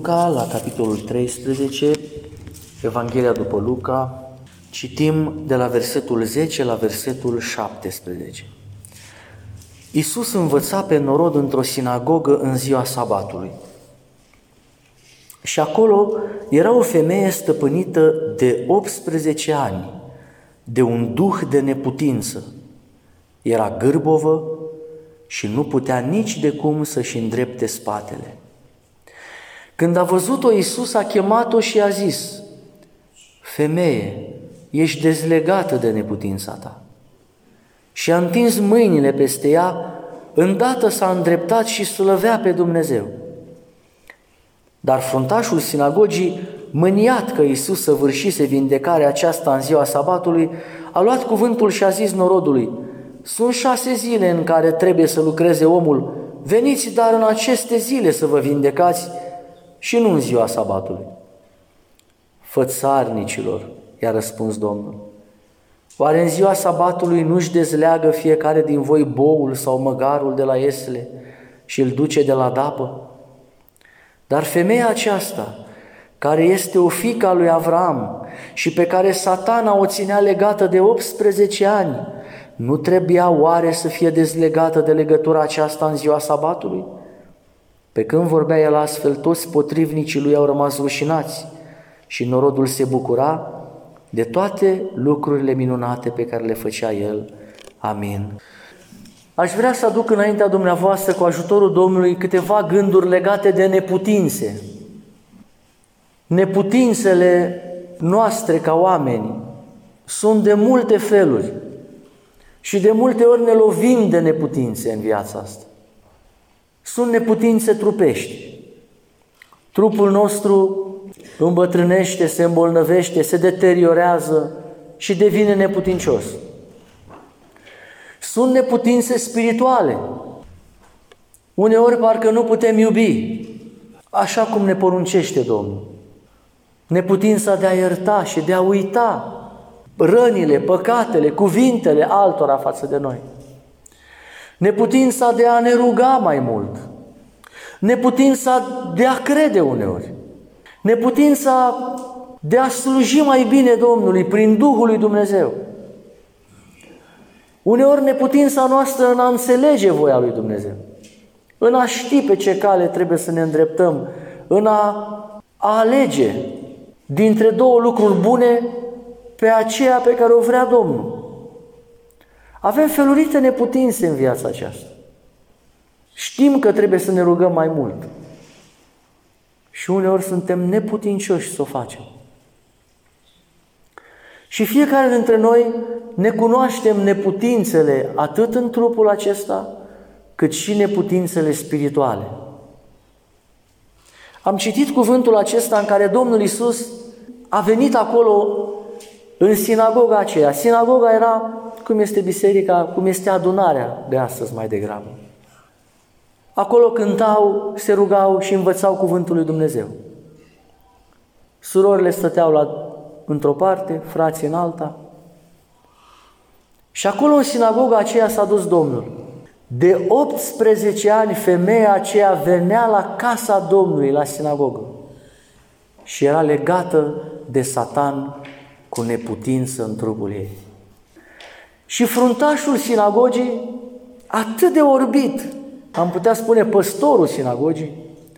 Luca, la capitolul 13, Evanghelia după Luca, citim de la versetul 10 la versetul 17. Iisus învăța pe norod într-o sinagogă în ziua sabatului. Și acolo era o femeie stăpânită de 18 ani, de un duh de neputință. Era gârbovă și nu putea nici de cum să-și îndrepte spatele. Când a văzut-o, Iisus a chemat-o și a zis: „Femeie, ești dezlegată de neputința ta.” Și a întins mâinile peste ea, îndată s-a îndreptat și slăvea pe Dumnezeu. Dar fruntașul sinagogii, mâniat că Iisus săvârșise vindecarea aceasta în ziua sabatului, a luat cuvântul și a zis norodului: „Sunt 6 zile în care trebuie să lucreze omul, veniți dar în aceste zile să vă vindecați și nu în ziua sabatului.” „Fățarnicilor,” i-a răspuns Domnul, „oare în ziua sabatului nu-și dezleagă fiecare din voi boul sau măgarul de la iesle și îl duce de la dapă? Dar femeia aceasta, care este o fiică a lui Avram și pe care Satana o ținea legată de 18 ani, nu trebuia oare să fie dezlegată de legătura aceasta în ziua sabatului?” Pe când vorbea el astfel, toți potrivnicii lui au rămas rușinați și norodul se bucura de toate lucrurile minunate pe care le făcea el. Amin. Aș vrea să aduc înaintea dumneavoastră, cu ajutorul Domnului, câteva gânduri legate de neputințe. Neputințele noastre ca oameni sunt de multe feluri și de multe ori ne lovim de neputințe în viața asta. Sunt neputințe trupești. Trupul nostru îmbătrânește, se îmbolnăvește, se deteriorează și devine neputincios. Sunt neputințe spirituale. Uneori parcă nu putem iubi așa cum ne poruncește Domnul. Neputința de a ierta și de a uita rănile, păcatele, cuvintele altora față de noi. Neputința de a ne ruga mai mult. Neputința de a crede uneori. Neputința de a sluji mai bine Domnului prin Duhul lui Dumnezeu. Uneori neputința noastră în a înțelege voia lui Dumnezeu, în a ști pe ce cale trebuie să ne îndreptăm, în a alege dintre două lucruri bune pe aceea pe care o vrea Domnul. Avem felurite neputințe în viața aceasta. Știm că trebuie să ne rugăm mai mult și uneori suntem neputincioși să o facem. Și fiecare dintre noi ne cunoaștem neputințele atât în trupul acesta, cât și neputințele spirituale. Am citit cuvântul acesta în care Domnul Iisus a venit acolo în sinagoga aceea. Sinagoga era cum este biserica, cum este adunarea de astăzi mai degrabă. Acolo cântau, se rugau și învățau cuvântul lui Dumnezeu. Surorile stăteau într-o parte, frații în alta. Și acolo în sinagoga aceea s-a dus Domnul. De 18 ani femeia aceea venea la casa Domnului, la sinagogă, și era legată de Satan cu neputință în trupul ei. Și fruntașul sinagogii, atât de orbit, am putea spune păstorul sinagogii,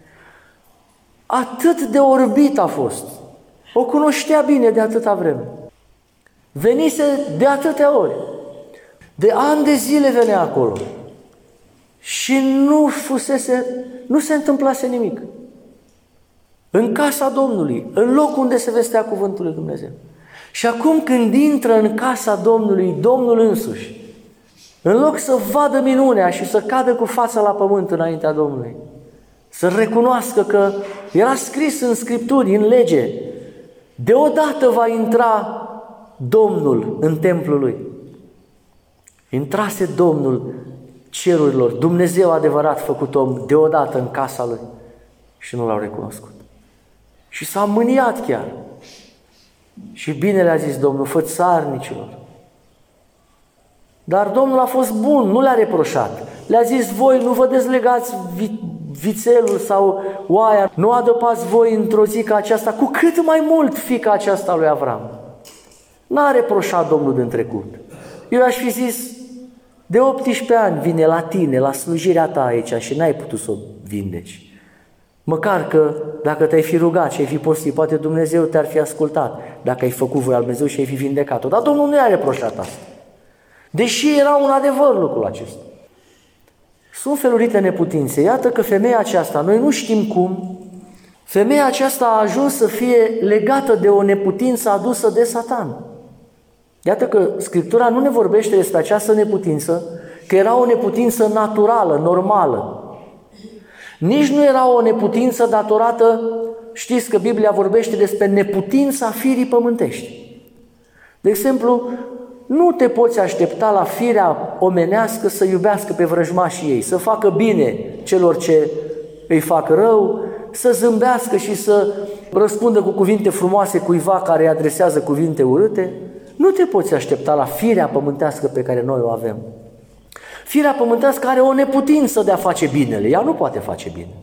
atât de orbit a fost. O cunoștea bine de atâta vreme. Venise de atâtea ori. De ani de zile venea acolo. Și nu se întâmplase nimic. În casa Domnului, în locul unde se vestea cuvântul lui Dumnezeu. Și acum când intră în casa Domnului, Domnul însuși, în loc să vadă minunea și să cadă cu fața la pământ înaintea Domnului, să recunoască că era scris în Scripturi, în lege, deodată va intra Domnul în templul Lui. Intrase Domnul cerurilor, Dumnezeu adevărat făcut om, deodată în casa Lui și nu L-au recunoscut. Și s-a mâniat chiar. Și bine le-a zis Domnul: „Fățarnicilor.” Dar Domnul a fost bun, nu le-a reproșat. Le-a zis: „Voi nu vă dezlegați vițelul sau oaia, nu adăpați voi într-o zi ca aceasta, cu cât mai mult fiica aceasta lui Avram. N-a reproșat Domnul din trecut. Eu aș fi zis, de 18 ani vine la tine, la slujirea ta aici și n-ai putut să o vindeci. Măcar că dacă te-ai fi rugat și ai fi postit, poate Dumnezeu te-ar fi ascultat. Dacă ai făcut voia lui Dumnezeu și ai fi vindecat-o. Dar Domnul nu i-a reproșat asta. Deși era un adevăr lucrul acesta. Sunt felurite neputințe. Iată că femeia aceasta, noi nu știm cum, femeia aceasta a ajuns să fie legată de o neputință adusă de Satan. Iată că Scriptura nu ne vorbește despre această neputință, că era o neputință naturală, normală. Nici nu era o neputință datorată, știți că Biblia vorbește despre neputința firii pământești. De exemplu, nu te poți aștepta la firea omenească să iubească pe vrăjmașii ei, să facă bine celor ce îi fac rău, să zâmbească și să răspundă cu cuvinte frumoase cuiva care îi adresează cuvinte urâte. Nu te poți aștepta la firea pământească pe care noi o avem. Firea pământească are o neputință de a face binele. Ea nu poate face bine.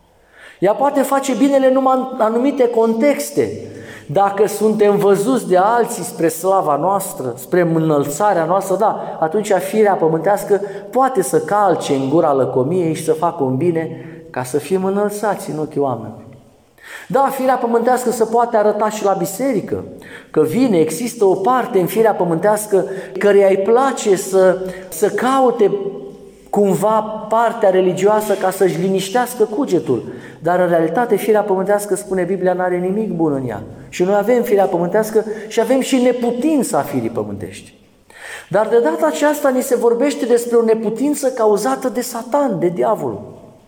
Ea poate face binele numai în anumite contexte. Dacă suntem văzuți de alții spre slava noastră, spre înălțarea noastră, da, atunci firea pământească poate să calce în gura lăcomiei și să facă un bine ca să fim înălțați în ochii oamenilor. Da, firea pământească se poate arăta și la biserică, că vine, există o parte în firea pământească căreia îi place să caute cumva partea religioasă ca să-și liniștească cugetul. Dar în realitate firea pământească, spune Biblia, n-are nimic bun în ea. Și noi avem firea pământească și avem și neputința firii pământești. Dar de data aceasta ni se vorbește despre o neputință cauzată de Satan, de diavol.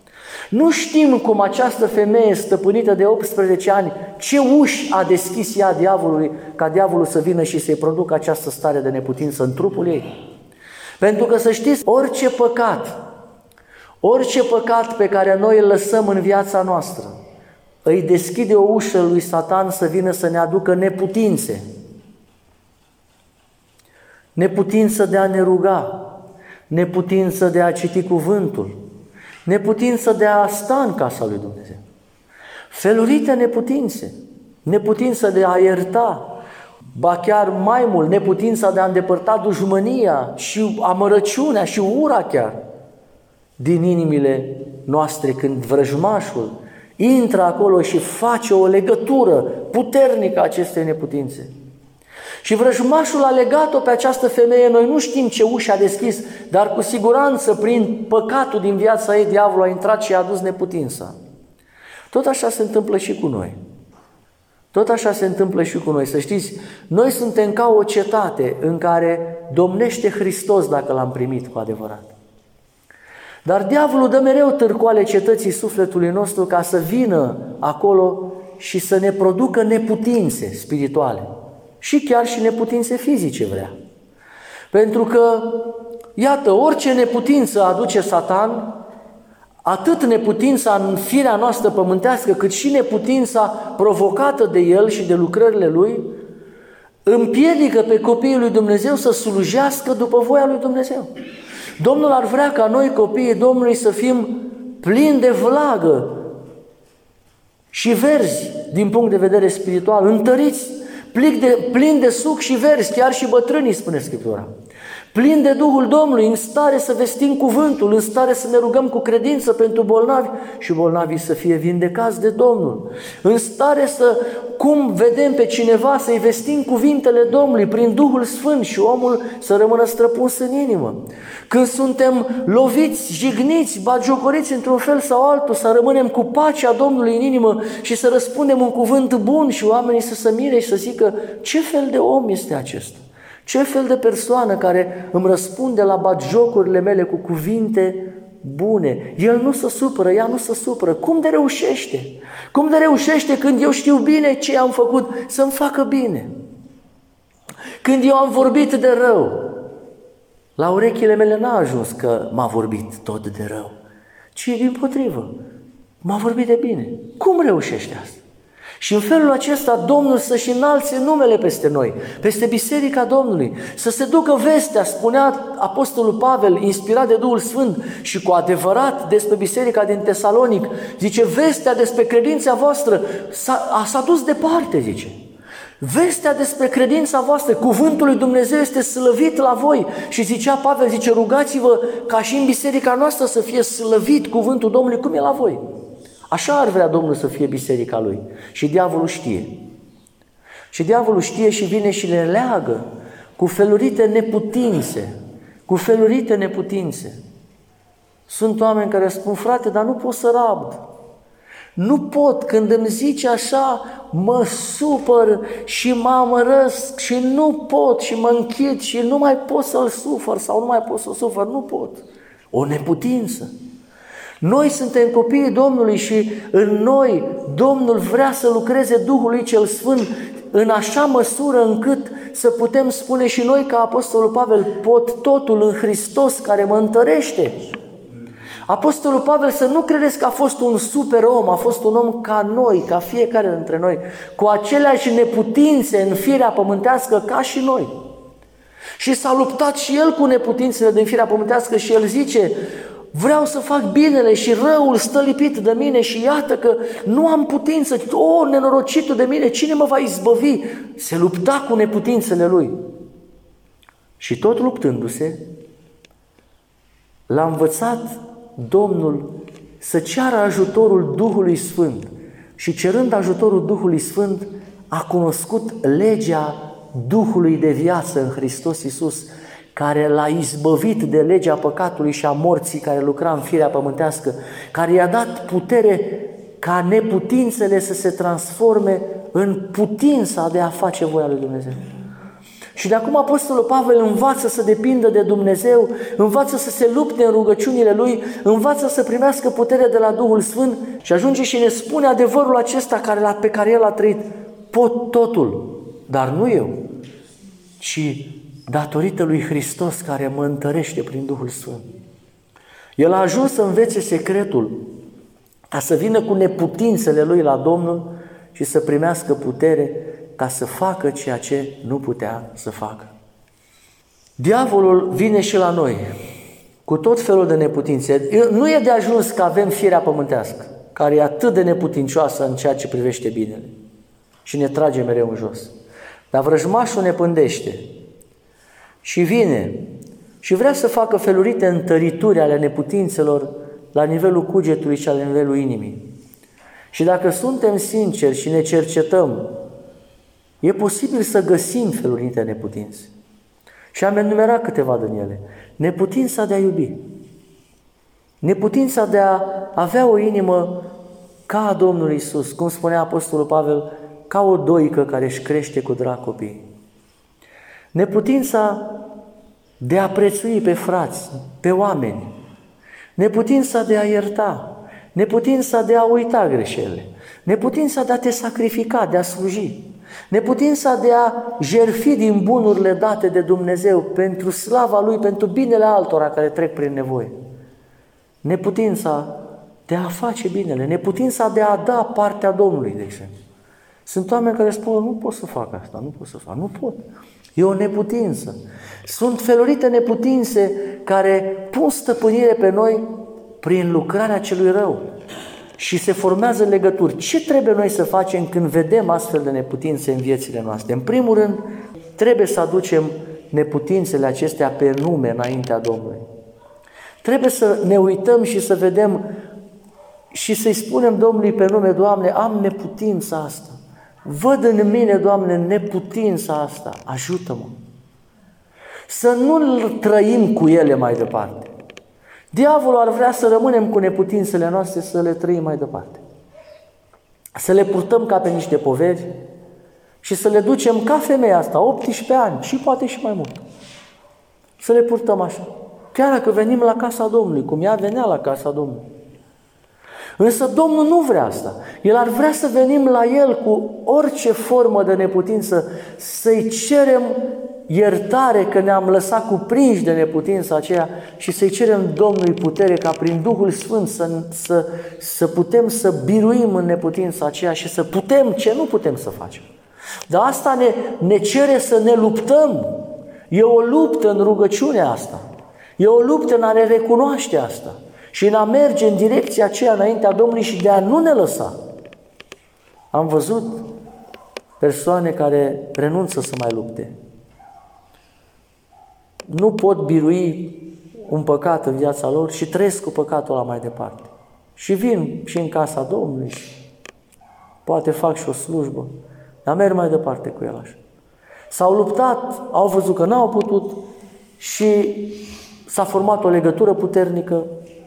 Nu știm cum această femeie stăpânită de 18 ani, ce uși a deschis ea diavolului, ca diavolul să vină și să-i producă această stare de neputință în trupul ei. Pentru că să știți, orice păcat pe care noi îl lăsăm în viața noastră, îi deschide o ușă lui Satan să vină să ne aducă neputințe. Neputință de a ne ruga, neputință de a citi cuvântul, neputință de a sta în casa lui Dumnezeu. Felurite neputințe, neputință de a ierta, ba chiar mai mult, neputința de a îndepărta dușmânia și amărăciunea și ura chiar din inimile noastre când vrăjmașul intră acolo și face o legătură puternică a acestei neputințe. Și vrăjmașul a legat-o pe această femeie, noi nu știm ce ușă a deschis, dar cu siguranță prin păcatul din viața ei, diavolul a intrat și a adus neputința. Tot așa se întâmplă și cu noi. Tot așa se întâmplă și cu noi. Să știți, noi suntem ca o cetate în care domnește Hristos dacă l-am primit cu adevărat. Dar diavolul dă mereu târcoale cetății sufletului nostru ca să vină acolo și să ne producă neputințe spirituale. Și chiar și neputințe fizice vrea. Pentru că, iată, orice neputință aduce Satan, atât neputința în firea noastră pământească, cât și neputința provocată de el și de lucrările lui, împiedică pe copiii lui Dumnezeu să slujească după voia lui Dumnezeu. Domnul ar vrea ca noi, copiii Domnului, să fim plini de vlagă și verzi din punct de vedere spiritual, întăriți, plini de suc și verzi, chiar și bătrânii, spune Scriptura. Plini de Duhul Domnului, în stare să vestim cuvântul, în stare să ne rugăm cu credință pentru bolnavi și bolnavii să fie vindecați de Domnul. În stare să, cum vedem pe cineva, să-i vestim cuvintele Domnului prin Duhul Sfânt și omul să rămână străpuns în inimă. Când suntem loviți, jigniți, batjocoriți într-un fel sau altul, să rămânem cu pacea Domnului în inimă și să răspundem un cuvânt bun și oamenii să se mire și să zică: ce fel de om este acesta? Ce fel de persoană care îmi răspunde la batjocurile mele cu cuvinte bune? El nu se supără, ea nu se supără. Cum de reușește? Cum de reușește când eu știu bine ce am făcut să-mi facă bine? Când eu am vorbit de rău, la urechile mele n-a ajuns că m-a vorbit tot de rău, ci dimpotrivă, m-a vorbit de bine. Cum reușește asta? Și în felul acesta Domnul să-și înalțe numele peste noi, peste Biserica Domnului, să se ducă vestea, spunea Apostolul Pavel, inspirat de Duhul Sfânt și cu adevărat despre Biserica din Tesalonic, zice, vestea despre credința voastră s-a dus departe, zice. Vestea despre credința voastră, cuvântul lui Dumnezeu este slăvit la voi. Și zicea Pavel, zice, rugați-vă ca și în biserica noastră să fie slăvit cuvântul Domnului cum e la voi. Așa ar vrea Domnul să fie biserica lui. Și diavolul știe. Și diavolul știe și vine și le leagă cu felurite neputințe. Cu felurite neputințe. Sunt oameni care spun, frate, dar nu pot să rabd. Nu pot, când îmi zice așa, mă supăr și mă amărăsc și nu pot și mă închid și nu mai pot să-l sufăr sau nu mai pot să-l sufăr, nu pot. O neputință. Noi suntem copiii Domnului și în noi Domnul vrea să lucreze Duhul lui cel Sfânt în așa măsură încât să putem spune și noi ca Apostolul Pavel, pot totul în Hristos care mă întărește. Apostolul Pavel, să nu credeți că a fost un super om, a fost un om ca noi, ca fiecare dintre noi, cu aceleași neputințe în firea pământească ca și noi. Și s-a luptat și el cu neputințele din firea pământească și el zice, vreau să fac binele și răul stă lipit de mine și iată că nu am putință, o, nenorocitul de mine, cine mă va izbăvi? Se lupta cu neputințele lui. Și tot luptându-se, l-a învățat Domnul să ceară ajutorul Duhului Sfânt și cerând ajutorul Duhului Sfânt a cunoscut legea Duhului de viață în Hristos Iisus, care l-a izbăvit de legea păcatului și a morții care lucra în firea pământească, care i-a dat putere ca neputințele să se transforme în putința de a face voia lui Dumnezeu. Și de acum Apostolul Pavel învață să depindă de Dumnezeu, învață să se lupte în rugăciunile lui, învață să primească putere de la Duhul Sfânt și ajunge și ne spune adevărul acesta pe care el a trăit. Pot totul, dar nu eu, ci datorită lui Hristos care mă întărește prin Duhul Sfânt. El a ajuns să învețe secretul ca să vină cu neputințele lui la Domnul și să primească putere ca să facă ceea ce nu putea să facă. Diavolul vine și la noi cu tot felul de neputințe. Nu e de ajuns că avem firea pământească, care e atât de neputincioasă în ceea ce privește binele și ne trage mereu în jos. Dar vrăjmașul ne pândește și vine și vrea să facă felurite întărituri ale neputințelor la nivelul cugetului și la nivelul inimii. Și dacă suntem sinceri și ne cercetăm, e posibil să găsim felurite neputințe. Și am enumerat câteva din ele. Neputința de a iubi. Neputința de a avea o inimă ca a Domnului Iisus, cum spunea Apostolul Pavel, ca o doică care își crește cu drag copiii. Neputința de a prețui pe frați, pe oameni. Neputința de a ierta. Neputința de a uita greșelile. Neputința de a te sacrifica, de a sluji. Neputința de a jertfi din bunurile date de Dumnezeu pentru slava Lui, pentru binele altora care trec prin nevoie. Neputința de a face binele, neputința de a da partea Domnului, de exemplu. Sunt oameni care spun, nu pot să fac asta, nu pot. E o neputință. Sunt felurite neputințe care pun stăpânire pe noi prin lucrarea celui rău. Și se formează legături. Ce trebuie noi să facem când vedem astfel de neputințe în viețile noastre? În primul rând, trebuie să aducem neputințele acestea pe nume înaintea Domnului. Trebuie să ne uităm și să vedem și să-i spunem Domnului pe nume, Doamne, am neputința asta. Văd în mine, Doamne, neputința asta. Ajută-mă. Să nu trăim cu ele mai departe. Diavolul ar vrea să rămânem cu neputințele noastre, să le trăim mai departe. Să le purtăm ca pe niște poveri și să le ducem ca femeia asta, 18 ani și poate și mai mult. Să le purtăm așa. Chiar dacă venim la casa Domnului, cum ea venea la casa Domnului. Însă Domnul nu vrea asta. El ar vrea să venim la El cu orice formă de neputință, să-i cerem iertare că ne-am lăsat cuprinși de neputința aceea și să-i cerem Domnului putere ca prin Duhul Sfânt să putem să biruim în neputința aceea și să putem ce nu putem să facem. Dar asta ne cere să ne luptăm. E o luptă în rugăciunea asta. E o luptă în a ne recunoaște asta și în a merge în direcția aceea înaintea Domnului și de a nu ne lăsa. Am văzut persoane care renunță să mai lupte. Nu pot birui un păcat în viața lor și trăiesc cu păcatul ăla mai departe. Și vin și în casa Domnului și poate fac și o slujbă, dar merg mai departe cu el așa. S-au luptat, au văzut că n-au putut și s-a format o legătură puternică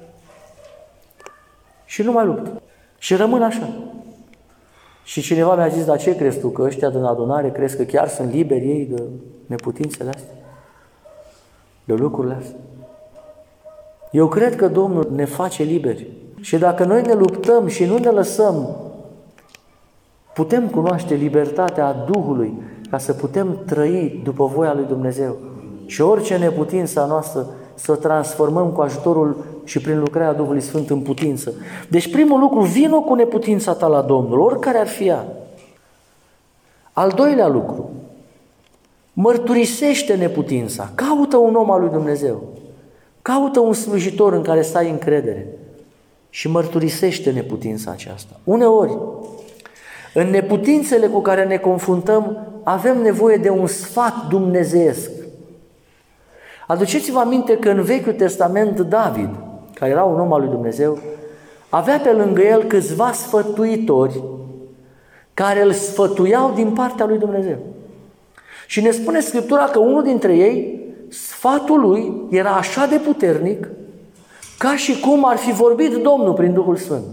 și nu mai luptă. Și rămân așa. Și cineva mi-a zis, dar ce crezi tu, că ăștia din adunare crezi că chiar sunt liberi ei de neputințele astea? De lucrurile astea? Eu cred că Domnul ne face liberi. Și dacă noi ne luptăm și nu ne lăsăm, putem cunoaște libertatea Duhului ca să putem trăi după voia lui Dumnezeu. Și orice neputință a noastră să o transformăm cu ajutorul și prin lucrarea Duhului Sfânt în putință. Deci primul lucru, vino cu neputința ta la Domnul, oricare ar fi ea. Al doilea lucru, mărturisește neputința. Caută un om al lui Dumnezeu. Caută un slujitor în care să ai încredere și mărturisește neputința aceasta. Uneori, în neputințele cu care ne confruntăm, avem nevoie de un sfat dumnezeiesc. Aduceți-vă aminte că în Vechiul Testament David, care era un om al lui Dumnezeu, avea pe lângă el câțiva sfătuitori care îl sfătuiau din partea lui Dumnezeu. Și ne spune Scriptura că unul dintre ei, sfatul lui era așa de puternic ca și cum ar fi vorbit Domnul prin Duhul Sfânt.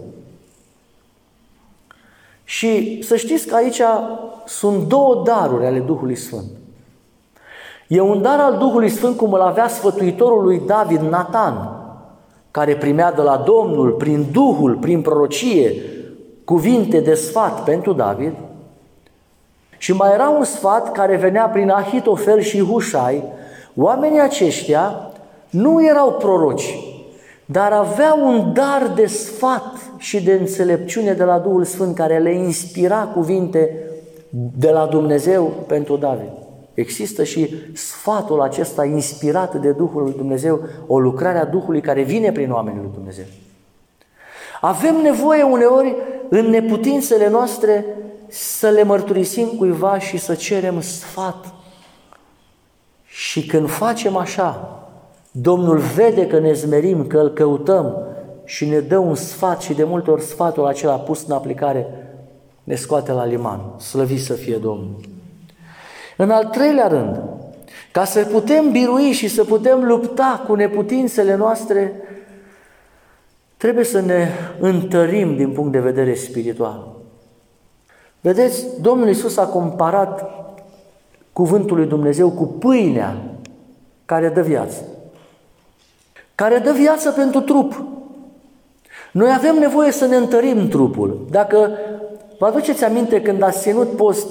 Și să știți că aici sunt două daruri ale Duhului Sfânt. E un dar al Duhului Sfânt cum îl avea sfătuitorul lui David, Natan, care primea de la Domnul prin Duhul, prin prorocie, cuvinte de sfat pentru David. Și mai era un sfat care venea prin Ahitofel și Hușai. Oamenii aceștia nu erau proroci, dar aveau un dar de sfat și de înțelepciune de la Duhul Sfânt care le inspira cuvinte de la Dumnezeu pentru David. Există și sfatul acesta inspirat de Duhul lui Dumnezeu, o lucrare a Duhului care vine prin oamenii lui Dumnezeu. Avem nevoie uneori în neputințele noastre să le mărturisim cuiva și să cerem sfat. Și când facem așa, Domnul vede că ne zmerim, că îl căutăm și ne dă un sfat și de multe ori sfatul acela pus în aplicare ne scoate la liman. Slăvit să fie Domnul! În al treilea rând, ca să putem birui și să putem lupta cu neputințele noastre, trebuie să ne întărim din punct de vedere spiritual. Vedeți, Domnul Iisus a comparat cuvântul lui Dumnezeu cu pâinea care dă viață. Care dă viață pentru trup. Noi avem nevoie să ne întărim trupul. Dacă vă aduceți aminte când ați ținut post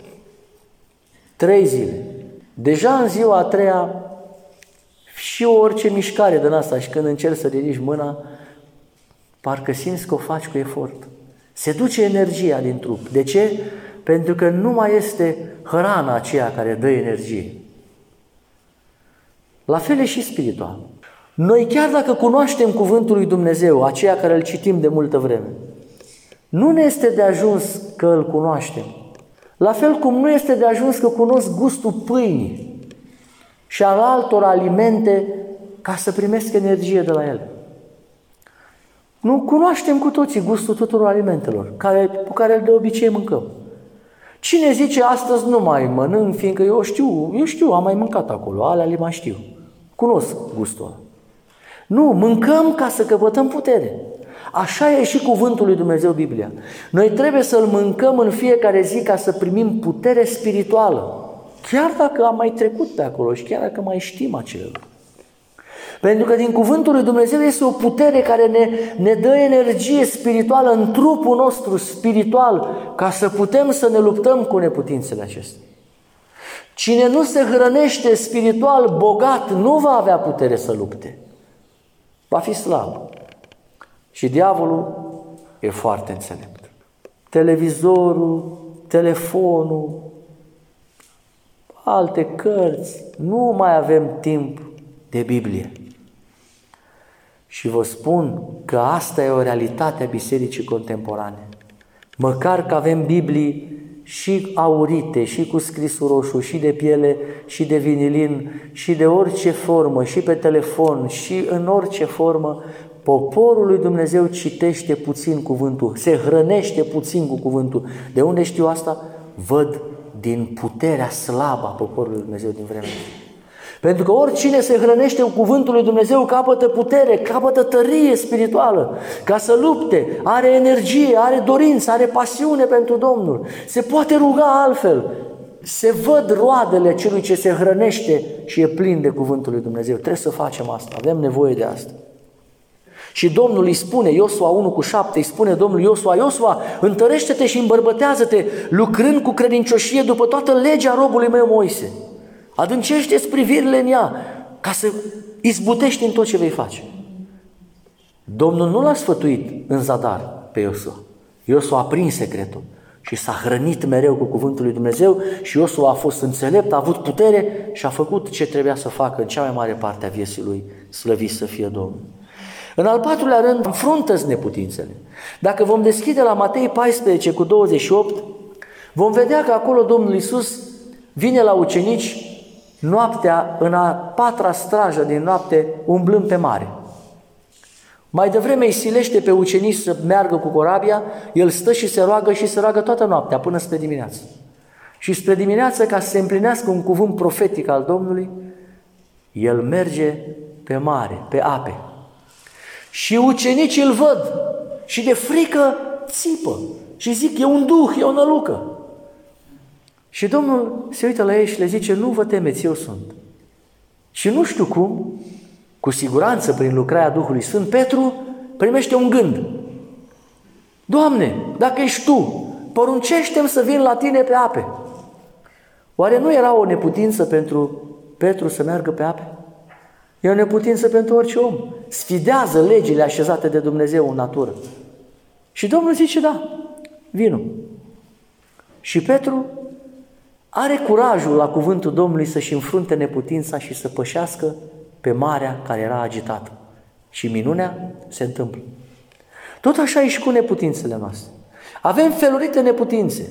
3 zile, deja în ziua a 3-a și orice mișcare din asta și când încerci să ridici mâna, parcă simți că o faci cu efort. Se duce energia din trup. De ce? Pentru că nu mai este hrana aceea care dă energie. La fel e și spiritual. Noi chiar dacă cunoaștem cuvântul lui Dumnezeu, aceea care îl citim de multă vreme, nu ne este de ajuns că îl cunoaștem. La fel cum nu este de ajuns că cunosc gustul pâinii și al altor alimente ca să primesc energie de la ele. Nu cunoaștem cu toții gustul tuturor alimentelor cu care de obicei mâncăm. Cine zice astăzi nu mai mănânc, fiindcă eu știu, am mai mâncat acolo, alea le mai știu. Cunosc gustul ăla. Nu, mâncăm ca să căpătăm putere. Așa e și cuvântul lui Dumnezeu, Biblia. Noi trebuie să-l mâncăm în fiecare zi ca să primim putere spirituală. Chiar dacă am mai trecut pe acolo și chiar dacă mai știm acele lucruri. Pentru că din cuvântul lui Dumnezeu este o putere care ne dă energie spirituală în trupul nostru spiritual ca să putem să ne luptăm cu neputințele acestea. Cine nu se hrănește spiritual bogat nu va avea putere să lupte. Va fi slab. Și diavolul e foarte înțelept. Televizorul, telefonul, alte cărți, nu mai avem timp de Biblie. Și vă spun că asta e o realitate a bisericii contemporane. Măcar că avem Biblii și aurite, și cu scrisul roșu, și de piele, și de vinilin, și de orice formă, și pe telefon, și în orice formă, poporul lui Dumnezeu citește puțin cuvântul, se hrănește puțin cu cuvântul. De unde știu asta? Văd din puterea slabă a poporului lui Dumnezeu din vremea asta. Pentru că oricine se hrănește cu cuvântul lui Dumnezeu capătă putere, capătă tărie spirituală, ca să lupte, are energie, are dorință, are pasiune pentru Domnul, se poate ruga altfel. Se văd roadele celui ce se hrănește și e plin de cuvântul lui Dumnezeu. Trebuie să facem asta, avem nevoie de asta. Și Domnul îi spune, Iosua 1:7, îi spune Domnul Iosua, întărește-te și îmbărbătează-te, lucrând cu credincioșie după toată legea robului meu Moise. Adâncește-ți privirile în ea, ca să izbutești în tot ce vei face. Domnul nu l-a sfătuit în zadar pe Iosua. Iosua a prins secretul și s-a hrănit mereu cu cuvântul lui Dumnezeu și Iosua a fost înțelept, a avut putere și a făcut ce trebuia să facă în cea mai mare parte a vieții lui, slăvit să fie Domnul. În al patrulea rând, înfruntă-ți neputințele. Dacă vom deschide la Matei 14:28, vom vedea că acolo Domnul Iisus vine la ucenici noaptea, în a patra strajă din noapte, umblând pe mare. Mai devreme îi silește pe ucenici să meargă cu corabia, el stă și se roagă toată noaptea, până spre dimineață. Și spre dimineață, ca să se împlinească un cuvânt profetic al Domnului, el merge pe mare, pe ape. Și ucenicii îl văd și de frică țipă și zic, e un duh, e o nălucă. Și Domnul se uită la ei și le zice, nu vă temeți, eu sunt. Și nu știu cum, cu siguranță prin lucrarea Duhului Sfânt, Petru primește un gând. Doamne, dacă ești Tu, poruncește-mi să vin la Tine pe ape. Oare nu era o neputință pentru Petru să meargă pe ape? E o neputință pentru orice om. Sfidează legile așezate de Dumnezeu în natură. Și Domnul zice, da, vino. Și Petru are curajul la cuvântul Domnului să-și înfrunte neputința și să pășească pe marea care era agitată. Și minunea se întâmplă. Tot așa e și cu neputințele noastre. Avem felurite neputințe.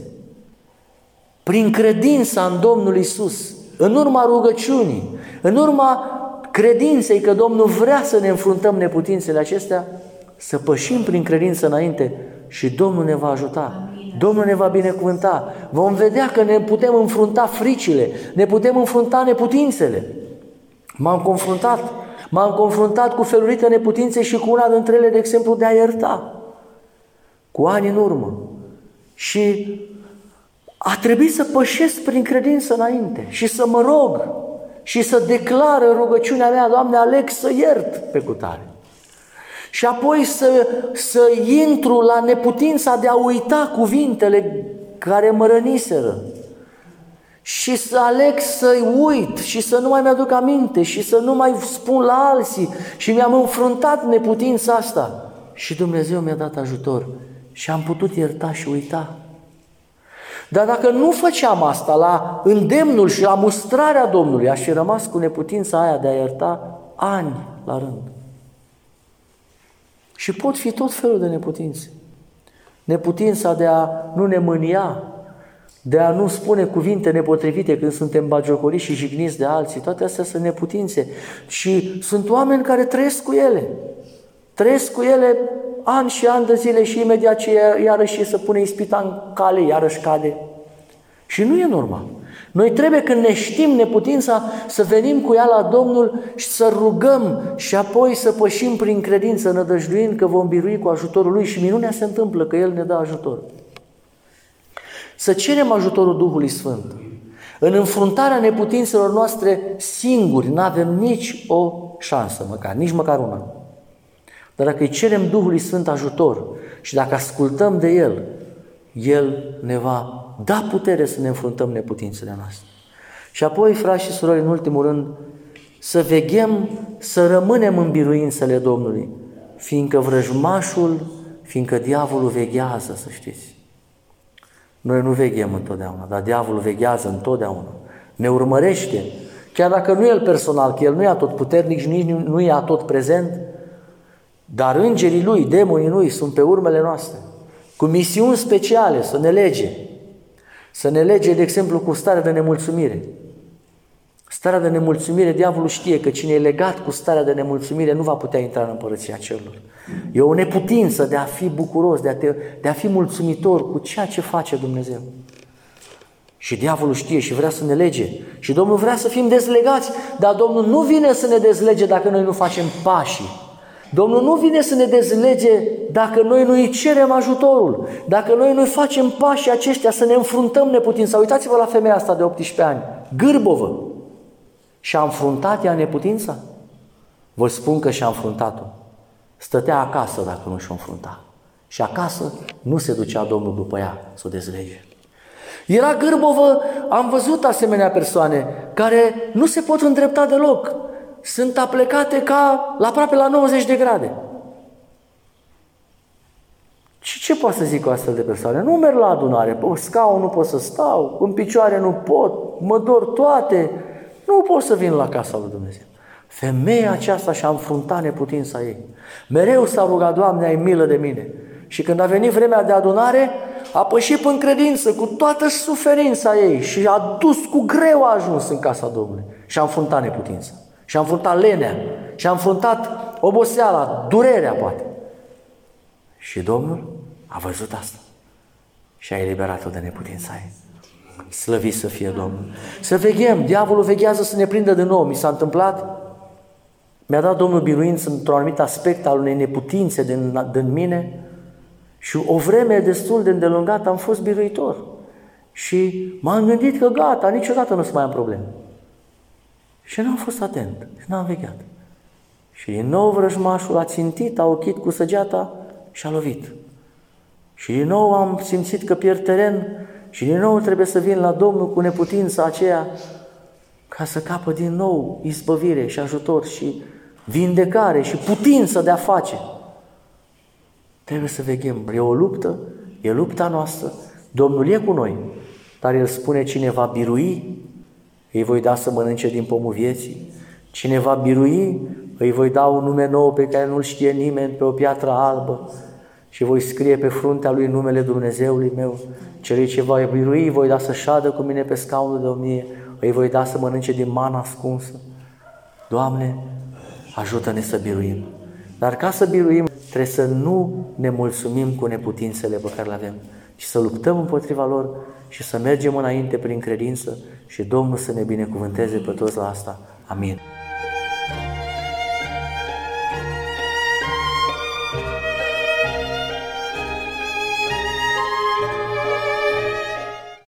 Prin credința în Domnul Iisus, în urma rugăciunii, în urma credinței că Domnul vrea să ne înfruntăm neputințele acestea, să pășim prin credință înainte și Domnul ne va ajuta. Domnul ne va binecuvânta. Vom vedea că ne putem înfrunta fricile, ne putem înfrunta neputințele. M-am confruntat cu felurite neputințe și cu una dintre ele, de exemplu, de a ierta. Cu ani în urmă. Și a trebuit să pășesc prin credință înainte și să mă rog și să declar în rugăciunea mea, Doamne, aleg să iert pe cutare. Și apoi să intru la neputința de a uita cuvintele care mă răniseră. Și să aleg să-i uit și să nu mai mi-aduc aminte și să nu mai spun la alții. Și mi-am înfruntat neputința asta. Și Dumnezeu mi-a dat ajutor și am putut ierta și uita. Dar dacă nu făceam asta la îndemnul și la mustrarea Domnului, aș fi rămas cu neputința aia de a ierta ani la rând. Și pot fi tot felul de neputințe. Neputința de a nu ne mânia, de a nu spune cuvinte nepotrivite când suntem bagiocoriți și jigniți de alții. Toate astea sunt neputințe. Și sunt oameni care trăiesc cu ele. Trăiesc cu ele ani și ani de zile și imediat ce iarăși se pune ispita în cale, iarăși cade. Și nu e normal. Noi trebuie, când ne știm neputința, să venim cu ea la Domnul și să rugăm și apoi să pășim prin credință, nădăjduind că vom birui cu ajutorul Lui și minunea se întâmplă, că El ne dă ajutor. Să cerem ajutorul Duhului Sfânt. În înfruntarea neputințelor noastre singuri n-avem nici o șansă, nici măcar una. Dar dacă îi cerem Duhului Sfânt ajutor și dacă ascultăm de El, El ne va da putere să ne înfruntăm neputințele noastre. Și apoi, frați și surori, în ultimul rând, să veghem, să rămânem în biruințele Domnului, fiindcă diavolul veghează, să știți. Noi nu veghem întotdeauna, dar diavolul veghează întotdeauna. Ne urmărește, chiar dacă nu e el personal, că el nu e atotputernic și nici nu e atot prezent, dar îngerii lui, demonii lui sunt pe urmele noastre, cu misiuni speciale, să ne lege. Să ne lege, de exemplu, cu starea de nemulțumire. Starea de nemulțumire, diavolul știe că cine e legat cu starea de nemulțumire nu va putea intra în împărăția cerurilor. E o neputință de a fi bucuros, de a fi mulțumitor cu ceea ce face Dumnezeu. Și diavolul știe și vrea să ne lege. Și Domnul vrea să fim dezlegați, dar Domnul nu vine să ne dezlege dacă noi nu facem pașii. Domnul nu vine să ne dezlege dacă noi nu îi cerem ajutorul, dacă noi nu facem pașii aceștia să ne înfruntăm neputința. Uitați-vă la femeia asta de 18 ani, gârbovă. Și-a înfruntat ea neputința? Vă spun că și-a înfruntat-o. Stătea acasă dacă nu și-o înfrunta. Și acasă nu se ducea Domnul după ea să o dezlege. Era gârbovă, am văzut asemenea persoane care nu se pot îndrepta deloc. Sunt aplecate aproape la 90 de grade. Și ce pot să zic cu astfel de persoane? Nu merg la adunare, pe scaun nu pot să stau, în picioare nu pot, mă dor toate, nu pot să vin la casa lui Dumnezeu. Femeia aceasta și-a înfruntat neputința ei. Mereu s-a rugat, Doamne, ai milă de mine. Și când a venit vremea de adunare, a pășit în credință cu toată suferința ei și a dus cu greu, a ajuns în casa Domnului. Și-a înfruntat neputința. Și-a înfruntat lenea. Și-a înfruntat oboseala, durerea poate. Și Domnul a văzut asta. Și a eliberat-o de neputința ei. Slăvit să fie Domnul. Să veghem, diavolul veghează să ne prindă de nou. Mi s-a întâmplat, mi-a dat Domnul biruință într-un anumit aspect al unei neputințe din mine și o vreme destul de îndelungată am fost biruitor. Și m-am gândit că gata, niciodată nu o să mai am probleme. Și n-am fost atent și n-am vegheat. Și din nou vrăjmașul a țintit, a ochit cu săgeata și a lovit. Și din nou am simțit că pierd teren și din nou trebuie să vin la Domnul cu neputința aceea ca să capăt din nou izbăvire și ajutor și vindecare și putință de a face. Trebuie să veghem. E o luptă, e lupta noastră. Domnul e cu noi, dar El spune cine va birui, îi voi da să mănânce din pomul vieții. Cine va birui, îi voi da un nume nou pe care nu-l știe nimeni pe o piatră albă și voi scrie pe fruntea lui numele Dumnezeului meu. Celui ce va birui, îi voi da să șadă cu mine pe scaunul de domnie, îi voi da să mănânce din mana ascunsă. Doamne, ajută-ne să biruim. Dar ca să biruim, trebuie să nu ne mulțumim cu neputințele pe care le avem, ci să luptăm împotriva lor și să mergem înainte prin credință și Domnul să ne binecuvânteze pe toți la asta. Amin.